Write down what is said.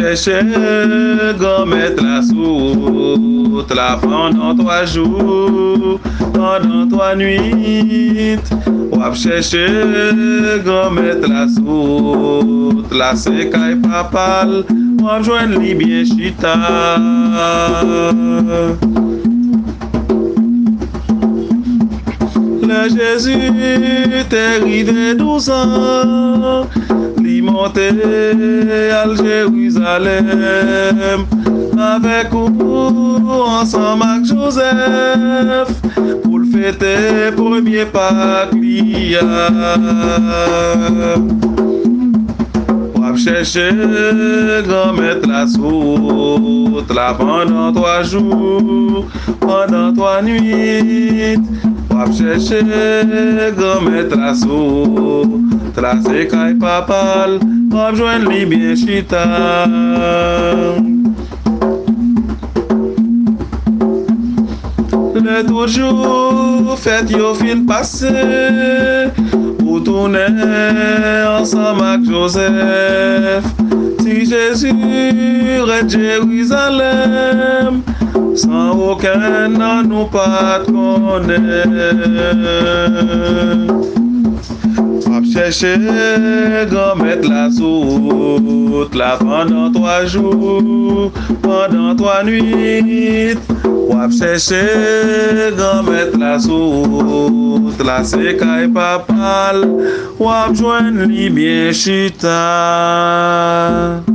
chercher grand mettre la soute, la pendant 3 jours, pendant 3 nuits. Wap chercher grand mettre la soute, la secaille papal, wap joindre li bien chita. Le Jésus t'est arrivé 12 ans, li monté à Jérusalem, avec ou ensemble avec Joseph, pour le fêter premier Pâques li a. Wap chercher grand mettre la soute, la pendant 3 jours, pendant 3 nuits. Wap chercher grand mettre la soute, la secaille papal, wap joindre li bien chita. Le toujours fait yo fin passé, ou tourner ensemble avec Joseph. Si Jésus est Jérusalem, sans aucun nom nous pas connaître. Wap chercher grand mettre la soute, la pendant 3 jours, pendant 3 nuits. Wap chercher grand mettre la soute, la secaille papal, wap joindre li bien chita.